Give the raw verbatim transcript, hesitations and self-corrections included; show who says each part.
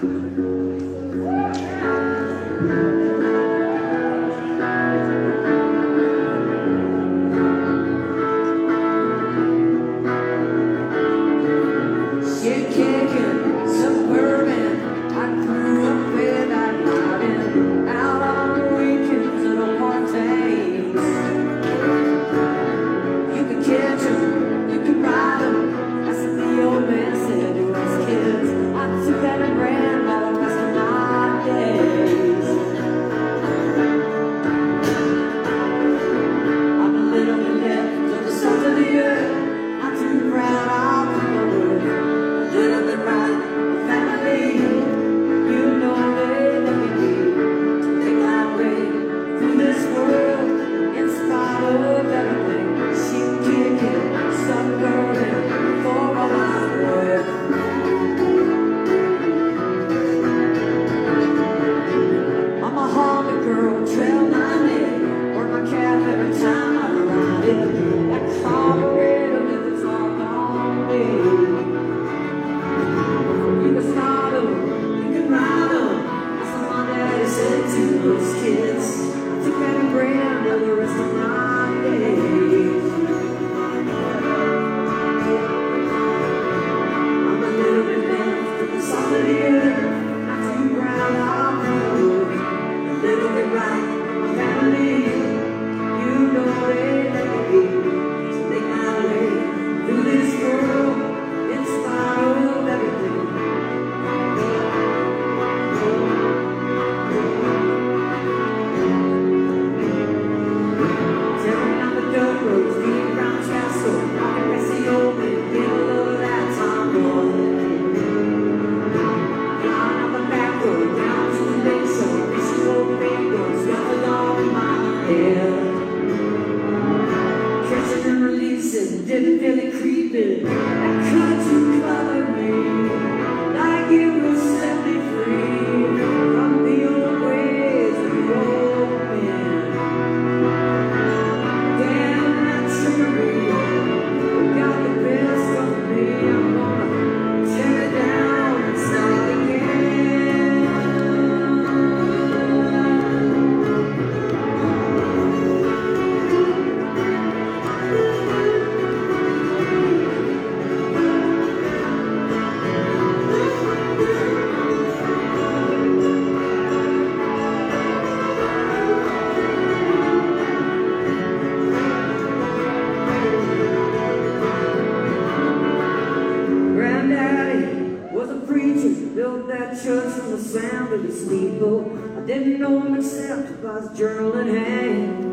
Speaker 1: Didn't feel it creeping. I tried to cover me, like it would set me free from the old ways of the old men. Damn, that's true. Got the best of me. I'm gonna tear it down and start again. Built that church from the sound of the steeple. I didn't know him except by his journal in hand.